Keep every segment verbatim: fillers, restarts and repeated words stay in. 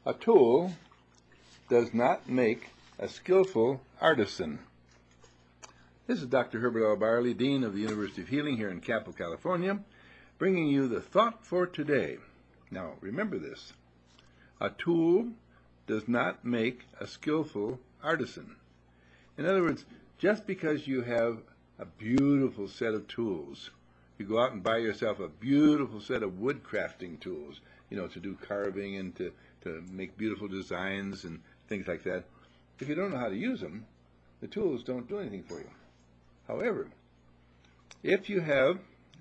A tool does not make a skillful artisan. This is Doctor Herbert L. Barley, Dean of the University of Healing here in Capel, California, bringing you the thought for today. Now, remember this. A tool does not make a skillful artisan. In other words, just because you have a beautiful set of tools, you go out and buy yourself a beautiful set of wood crafting tools, you know, to do carving and to, to make beautiful designs and things like that. If you don't know how to use them, the tools don't do anything for you. However, if you have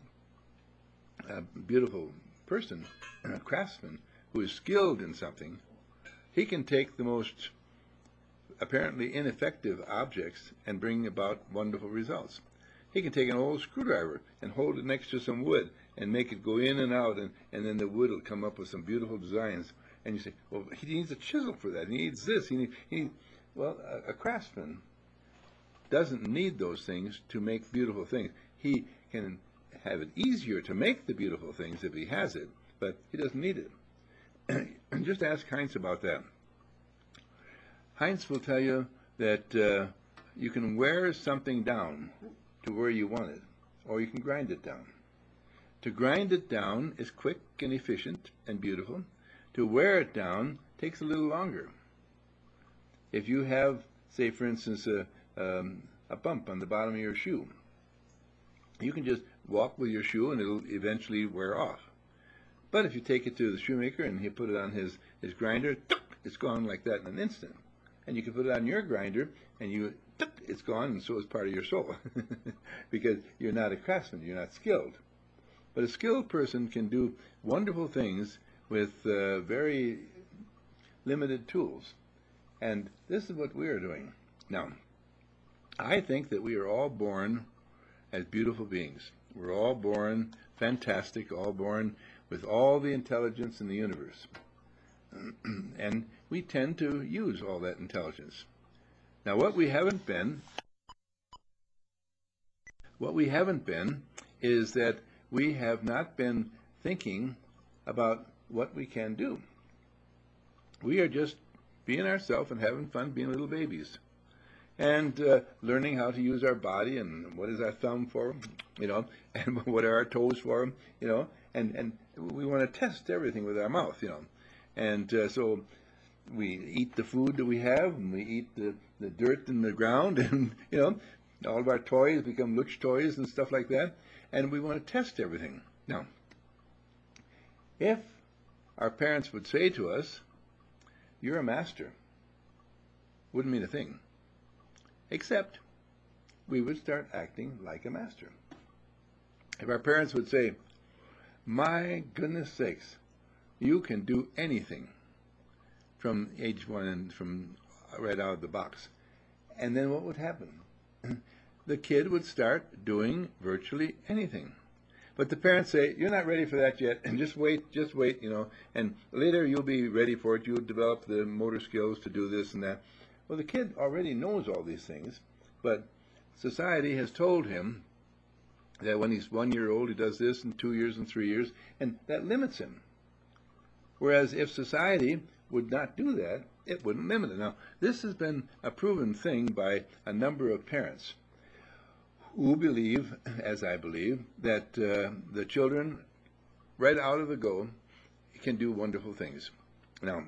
a beautiful person, a craftsman, who is skilled in something, he can take the most apparently ineffective objects and bring about wonderful results. He can take an old screwdriver and hold it next to some wood and make it go in and out, and, and then the wood will come up with some beautiful designs. And you say, well, he needs a chisel for that. He needs this. He needs, he needs. Well, a, a craftsman doesn't need those things to make beautiful things. He can have it easier to make the beautiful things if he has it, but he doesn't need it. And just ask Heinz about that. Heinz will tell you that uh, you can wear something down to where you want it, or you can grind it down. To grind it down is quick and efficient and beautiful. To wear it down takes a little longer. If you have, say, for instance, a, um, a bump on the bottom of your shoe, you can just walk with your shoe and it'll eventually wear off. But if you take it to the shoemaker and he put it on his, his grinder, it's gone like that in an instant. And you can put it on your grinder and you, it's gone, and so is part of your soul. Because you're not a craftsman, you're not skilled. But a skilled person can do wonderful things with uh, very limited tools. And this is what we are doing. Now, I think that we are all born as beautiful beings. We're all born fantastic, all born with all the intelligence in the universe. And we tend to use all that intelligence. Now, what we haven't been, what we haven't been is that we have not been thinking about what we can do. We are just being ourselves and having fun being little babies. And uh, learning how to use our body, and what is our thumb for, you know, and what are our toes for, you know, and, and we want to test everything with our mouth, you know. And uh, so we eat the food that we have, and we eat the, the dirt in the ground, and, you know, all of our toys become Lutz toys and stuff like that, and we want to test everything. Now, if our parents would say to us, you're a master, wouldn't mean a thing. Except we would start acting like a master. If our parents would say, my goodness sakes, you can do anything from age one and from right out of the box. And then what would happen? The kid would start doing virtually anything. But the parents say, you're not ready for that yet, and just wait, just wait, you know, and later you'll be ready for it. You'll develop the motor skills to do this and that. Well, the kid already knows all these things, but society has told him that when he's one year old, he does this, and two years and three years, and that limits him. Whereas if society would not do that, it wouldn't limit it. Now, this has been a proven thing by a number of parents who believe, as I believe, that uh, the children, right out of the go, can do wonderful things. Now,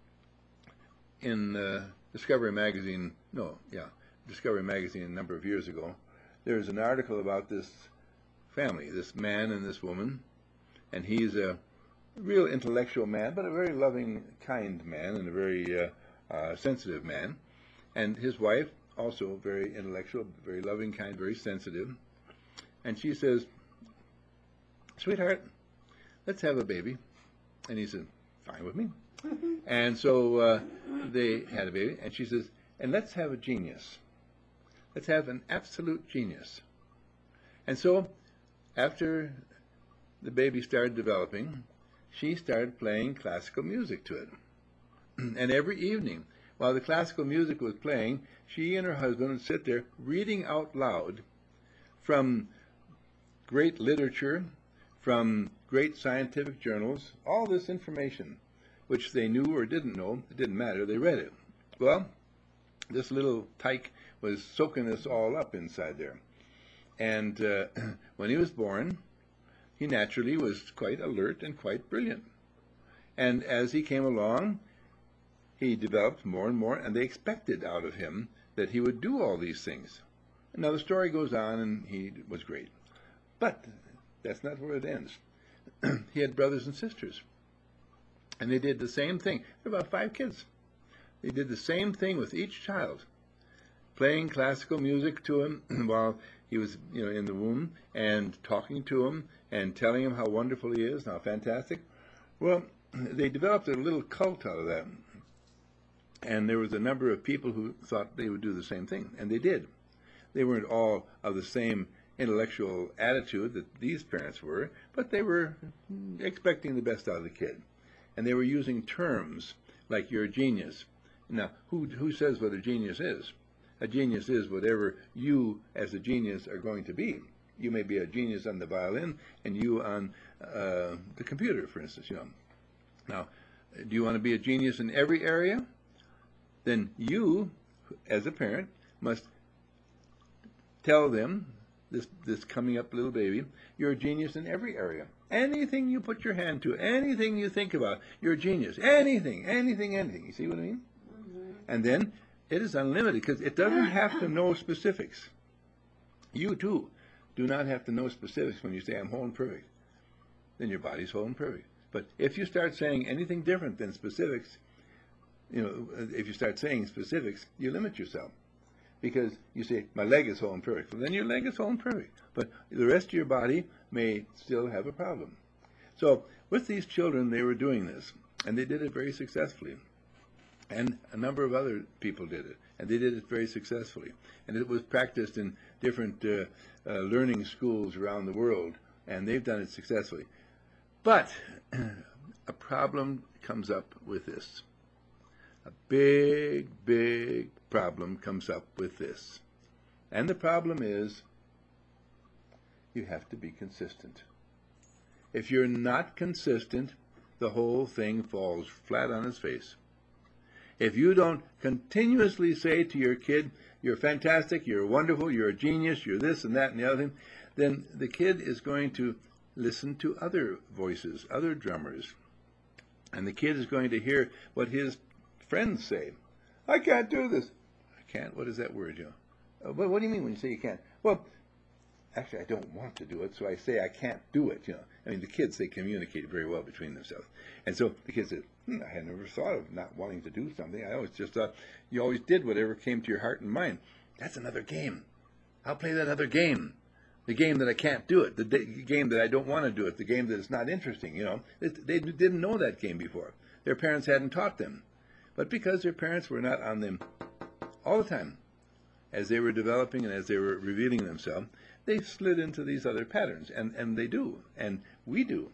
in uh, Discovery Magazine, no, yeah, Discovery Magazine a number of years ago, there was an article about this family, this man and this woman, and he's a real intellectual man, but a very loving, kind man, and a very uh, uh, sensitive man. And his wife, also very intellectual, very loving, kind, very sensitive. And she says, sweetheart, let's have a baby. And he said, fine with me. And so uh, they had a baby, and she says, and let's have a genius. Let's have an absolute genius. And so after the baby started developing, she started playing classical music to it. And every evening, while the classical music was playing, she and her husband would sit there reading out loud from great literature, from great scientific journals, all this information which they knew or didn't know. It didn't matter. They read it. Well, this little tyke was soaking this all up inside there. And uh, when he was born, he naturally was quite alert and quite brilliant. And as he came along, he developed more and more, and they expected out of him that he would do all these things. And now the story goes on, and he was great. But that's not where it ends. He had brothers and sisters, and they did the same thing. There were about five kids. They did the same thing with each child, playing classical music to him while he was, you know, in the womb, and talking to him and telling him how wonderful he is and how fantastic. Well, they developed a little cult out of that, and there was a number of people who thought they would do the same thing, and they did. They weren't all of the same intellectual attitude that these parents were, but they were expecting the best out of the kid. And they were using terms like "you're a genius." Now, who, who says what a genius is? A genius is whatever you as a genius are going to be. You may be a genius on the violin and you on uh, the computer, for instance. You know. Now, do you want to be a genius in every area? Then you, as a parent, must tell them, this, this coming up little baby, you're a genius in every area. Anything you put your hand to, anything you think about, you're a genius. Anything, anything, anything. You see what I mean? Mm-hmm. And then it is unlimited because it doesn't have to know specifics. You, too, do not have to know specifics when you say, I'm whole and perfect. Then your body's whole and perfect. But if you start saying anything different than specifics, you know, if you start saying specifics, you limit yourself. Because you say, my leg is whole and perfect. Well, then your leg is whole and perfect. But the rest of your body may still have a problem. So with these children, they were doing this. And they did it very successfully. And a number of other people did it. And they did it very successfully. And it was practiced in different uh, uh, learning schools around the world. And they've done it successfully. But a problem comes up with this. A big, big problem comes up with this. And the problem is you have to be consistent. If you're not consistent, the whole thing falls flat on its face. If you don't continuously say to your kid, you're fantastic, you're wonderful, you're a genius, you're this and that and the other thing, then the kid is going to listen to other voices, other drummers. And the kid is going to hear what his friends say. I can't do this. I can't? What is that word, you know? Uh, what, what do you mean when you say you can't? Well, actually, I don't want to do it, so I say I can't do it, you know. I mean, the kids, they communicate very well between themselves. And so the kids said, hmm, I had never thought of not wanting to do something. I always just thought you always did whatever came to your heart and mind. That's another game. I'll play that other game. The game that I can't do it, the game that I don't want to do it, the game that is not interesting, you know. It, they didn't know that game before. Their parents hadn't taught them. But because their parents were not on them all the time, as they were developing and as they were revealing themselves, they slid into these other patterns, and, and they do, and we do.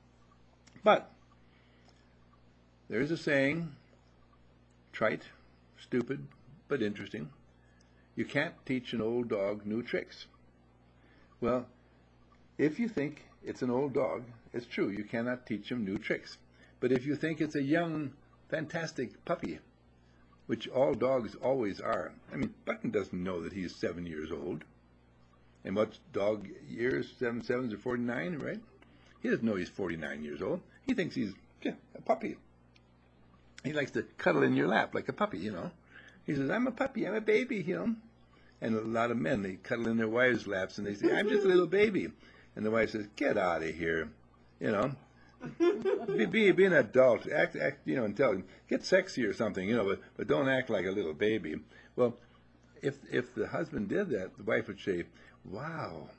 But there's a saying, trite, stupid, but interesting. You can't teach an old dog new tricks. Well, if you think it's an old dog, it's true, you cannot teach him new tricks. But if you think it's a young, fantastic puppy, which all dogs always are. I mean, Button doesn't know that he's seven years old. And what's dog years? Seven sevens are forty-nine, right? He doesn't know he's forty-nine years old. He thinks he's yeah, a puppy. He likes to cuddle in your lap like a puppy, you know. He says, I'm a puppy, I'm a baby, you know. And a lot of men, they cuddle in their wives' laps and they say, I'm just a little baby. And the wife says, get out of here, you know. Be, be, be an adult, act, act, you know, and tell him, get sexy or something, you know, but, but don't act like a little baby. Well, if if the husband did that, the wife would say, wow,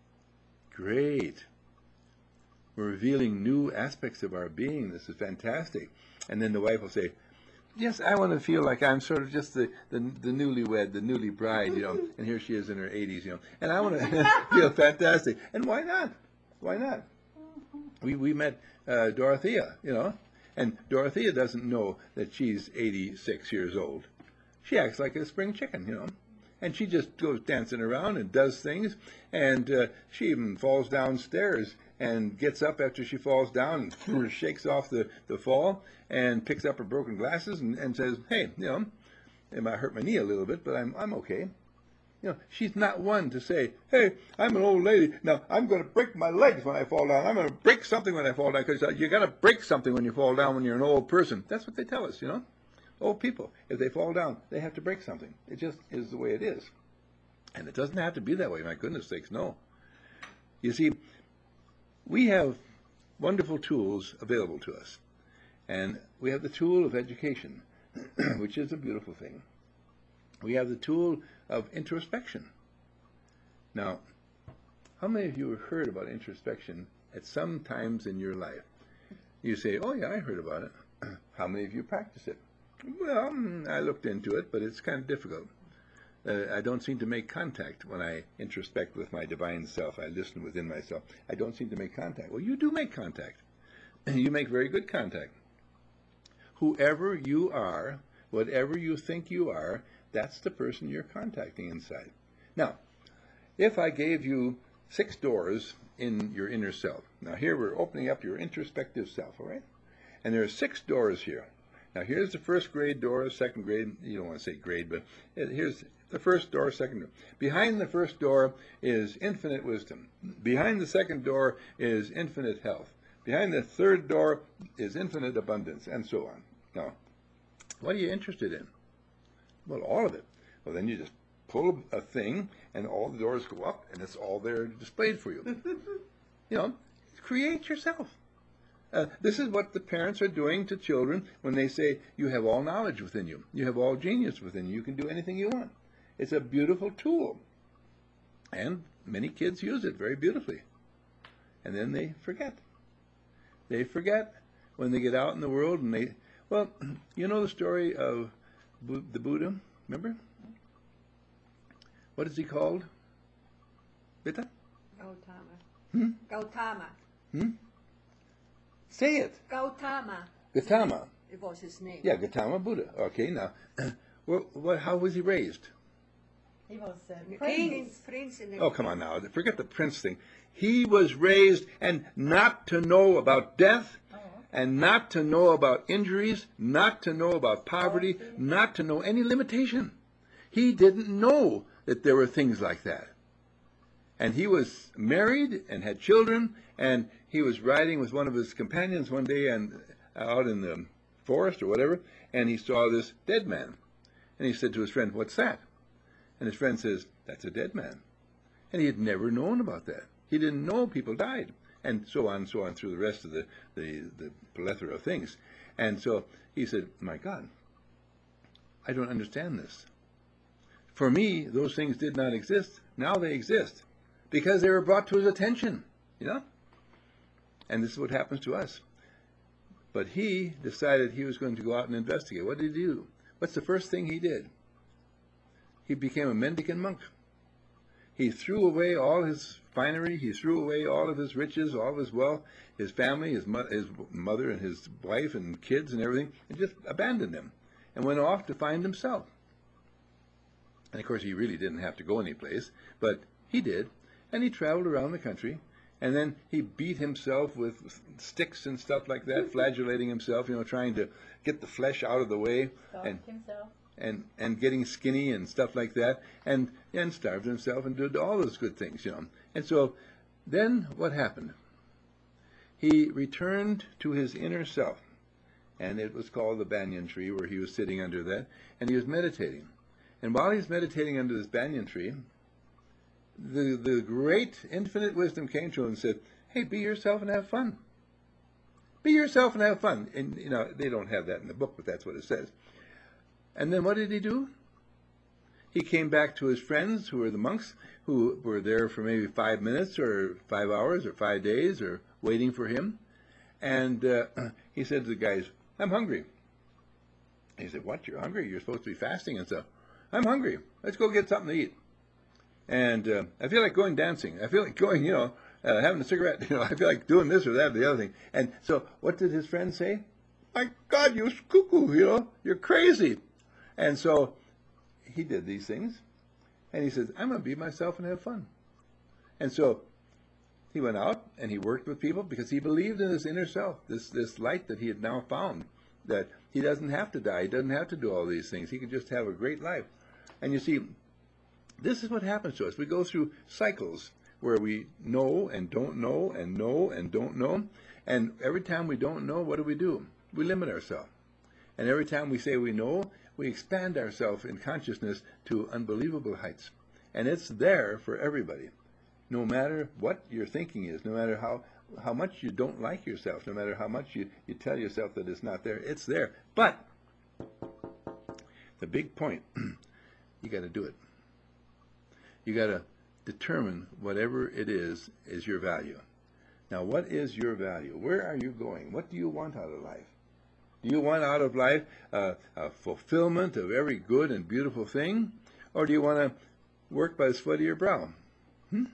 great. We're revealing new aspects of our being. This is fantastic. And then the wife will say, yes, I want to feel like I'm sort of just the, the, the newlywed, the newly bride, you know, and here she is in her eighties, you know, and I want to feel fantastic. And why not? Why not? We, we met uh, Dorothea, you know, and Dorothea doesn't know that she's eighty-six years old. She acts like a spring chicken, you know, and she just goes dancing around and does things, and uh, she even falls downstairs and gets up after she falls down and shakes off the, the fall and picks up her broken glasses and, and says, hey, you know, it might hurt my knee a little bit, but I'm, I'm okay. You know, she's not one to say, hey, I'm an old lady. Now, I'm going to break my legs when I fall down. I'm going to break something when I fall down, because you got to break something when you fall down when you're an old person. That's what they tell us, you know. Old people, if they fall down, they have to break something. It just is the way it is. And it doesn't have to be that way, my goodness sakes, no. You see, we have wonderful tools available to us. And we have the tool of education, which is a beautiful thing. We have the tool of introspection. Now, how many of you have heard about introspection at some times in your life? You say, oh yeah, I heard about it. How many of you practice it? Well, I looked into it, but it's kind of difficult. Uh, I don't seem to make contact when I introspect with my divine self. I listen within myself. I don't seem to make contact. Well, you do make contact. You make very good contact. Whoever you are, whatever you think you are, that's the person you're contacting inside. Now, if I gave you six doors in your inner self, now here we're opening up your introspective self, all right? And there are six doors here. Now here's the first grade door, second grade, you don't want to say grade, but here's the first door, second door. Behind the first door is infinite wisdom. Behind the second door is infinite health. Behind the third door is infinite abundance, and so on. Now, what are you interested in? Well, all of it. Well, then you just pull a thing, and all the doors go up, and it's all there displayed for you. You know, create yourself. Uh, this is what the parents are doing to children when they say, you have all knowledge within you. You have all genius within you. You can do anything you want. It's a beautiful tool. And many kids use it very beautifully. And then they forget. They forget when they get out in the world and they, well, you know the story of Bu- the Buddha, remember? What is he called? Vita? Gautama. Hmm? Gautama. Hmm? Say it. Gautama. Gautama. It was his name. Yeah, Gautama Buddha. Okay, now, well, what, how was he raised? He was uh, Prince. Prince in the Oh, come on now. Forget the prince thing. He was raised and not to know about death, Oh, okay. and not to know about injuries, not to know about poverty, not to know any limitation. He didn't know that there were things like that. And he was married and had children, and he was riding with one of his companions one day and out in the forest or whatever, and he saw this dead man. And he said to his friend, what's that? And his friend says, that's a dead man. And he had never known about that. He didn't know people died. And so on and so on through the rest of the, the, the plethora of things. And so he said, my God, I don't understand this. For me, those things did not exist. Now they exist because they were brought to his attention, you know? And this is what happens to us. But he decided he was going to go out and investigate. What did he do? What's the first thing he did? He became a mendicant monk. He threw away all his finery. He threw away all of his riches, all of his wealth, his family, his, mo- his mother and his wife and kids and everything, and just abandoned them and went off to find himself. And of course, he really didn't have to go anyplace, but he did. And he traveled around the country, and then he beat himself with sticks and stuff like that, flagellating himself, you know, trying to get the flesh out of the way. Stalked and himself. and and getting skinny and stuff like that, and and starved himself and did all those good things, you know. And so then what happened? He returned to his inner self, and it was called the banyan tree, where he was sitting under that, and he was meditating. And while he was meditating under this banyan tree, the the great infinite wisdom came to him and said, hey, be yourself and have fun. Be yourself and have fun. And you know, they don't have that in the book, but that's what it says. And then what did he do? He came back to his friends, who were the monks, who were there for maybe five minutes or five hours or five days or waiting for him. And uh, he said to the guys, I'm hungry. He said, what, you're hungry? You're supposed to be fasting and stuff. I'm hungry. Let's go get something to eat. And uh, I feel like going dancing. I feel like going, you know, uh, having a cigarette. You know, I feel like doing this or that or the other thing. And so what did his friends say? My God, you cuckoo, you know, you're crazy. And so he did these things, and he says, I'm going to be myself and have fun. And so He went out and he worked with people because he believed in his inner self, this, this light that he had now found, that he doesn't have to die. He doesn't have to do all these things. He can just have a great life. And you see, this is what happens to us. We go through cycles where we know and don't know and know and don't know. And every time we don't know, what do we do? We limit ourselves. And every time we say we know, we expand ourselves in consciousness to unbelievable heights. And it's there for everybody. No matter what your thinking is, no matter how, how much you don't like yourself, no matter how much you, you tell yourself that it's not there, it's there. But the big point, you got to do it. You got to determine whatever it is is your value. Now, what is your value? Where are you going? What do you want out of life? Do you want out of life uh, a fulfillment of every good and beautiful thing? Or do you want to work by the sweat of your brow? Hmm?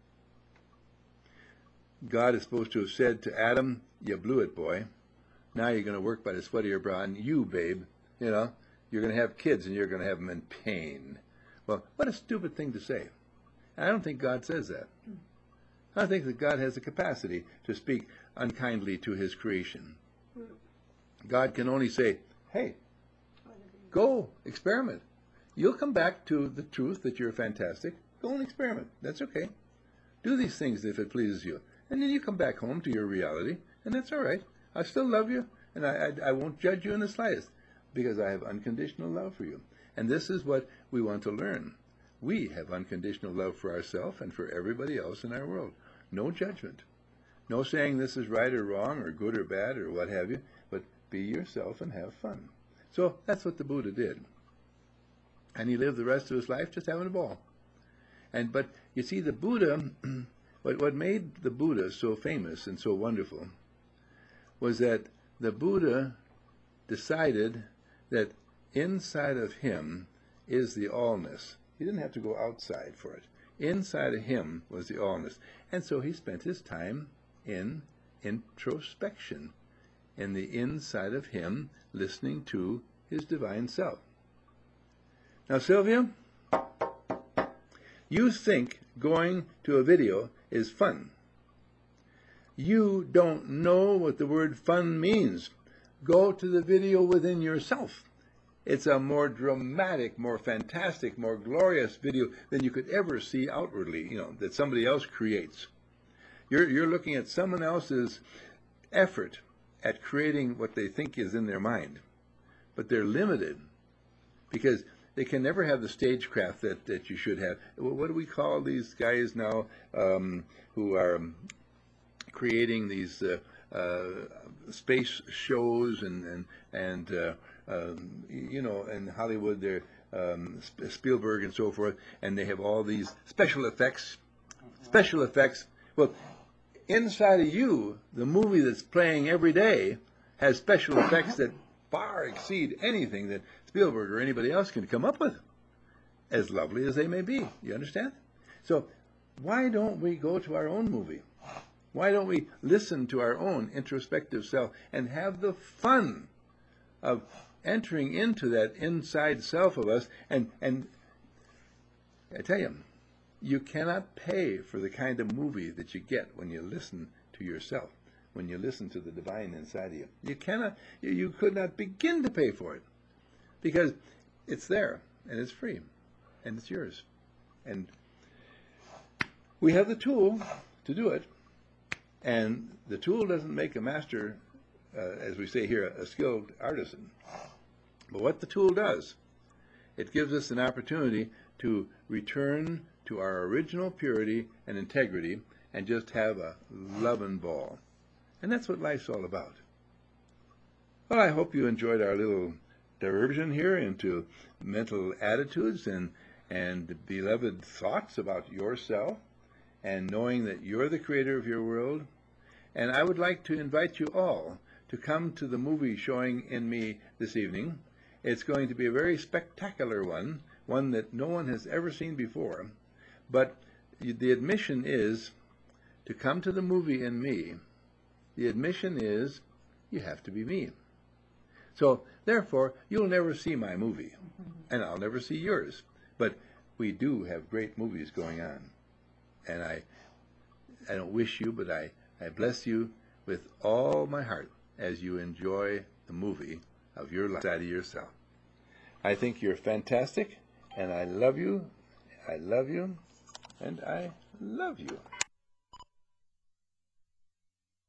God is supposed to have said to Adam, you blew it, boy. Now you're going to work by the sweat of your brow. And you, babe, you know, you're going to have kids and you're going to have them in pain. Well, what a stupid thing to say. And I don't think God says that. I think that God has the capacity to speak unkindly to his creation. God can only say, hey, go experiment. You'll come back to the truth that you're fantastic. Go and experiment. That's okay. Do these things if it pleases you. And then you come back home to your reality, and that's all right. I still love you, and I, I, I won't judge you in the slightest, because I have unconditional love for you. And this is what we want to learn. We have unconditional love for ourselves and for everybody else in our world. No judgment. No saying this is right or wrong or good or bad or what have you, but be yourself and have fun. So that's what the Buddha did. And he lived the rest of his life just having a ball. And but you see, the Buddha, what, what made the Buddha so famous and so wonderful was that the Buddha decided that inside of him is the allness. He didn't have to go outside for it. Inside of him was the allness. And so he spent his time in introspection, in the inside of him, listening to his divine self. Now, Sylvia, you think going to a video is fun. You don't know what the word fun means. Go to the video within yourself. It's a more dramatic, more fantastic, more glorious video than you could ever see outwardly, you know, that somebody else creates. You're, you're looking at someone else's effort at creating what they think is in their mind. But they're limited because they can never have the stagecraft that, that you should have. What do we call these guys now um, who are creating these uh, uh, space shows and, and, and uh, Um, you know, in Hollywood, they're um, Spielberg and so forth, and they have all these special effects. Special effects. Well, inside of you, the movie that's playing every day has special effects that far exceed anything that Spielberg or anybody else can come up with, as lovely as they may be. You understand? So why don't we go to our own movie? Why don't we listen to our own introspective self and have the fun of entering into that inside self of us? And and I tell you, you cannot pay for the kind of movie that you get when you listen to yourself, when you listen to the divine inside of you. You cannot, you, you could not begin to pay for it, because it's there and it's free and it's yours. And we have the tool to do it, and the tool doesn't make a master, uh, as we say here, a skilled artisan. But what the tool does, it gives us an opportunity to return to our original purity and integrity and just have a loving ball. And that's what life's all about. Well, I hope you enjoyed our little diversion here into mental attitudes and, and beloved thoughts about yourself and knowing that you're the creator of your world. And I would like to invite you all to come to the movie showing in me this evening. It's going to be a very spectacular one, one that no one has ever seen before. But the admission is to come to the movie in me. The admission is you have to be me. So, therefore, you'll never see my movie, and I'll never see yours. But we do have great movies going on. And I I don't wish you, but I, I bless you with all my heart as you enjoy the movie of your life side of yourself. I think you're fantastic, and I love you, I love you, and I love you.